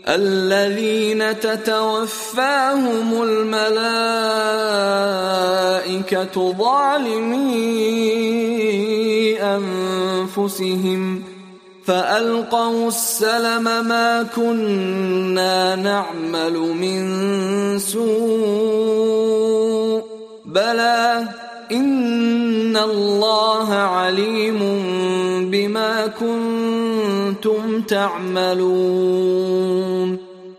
الذين تتوفاهم الملائكة ظالمي أنفسهم فألقوا السلم ما كنا نعمل من سوء بلى إن الله عليم بما كنتم تعملون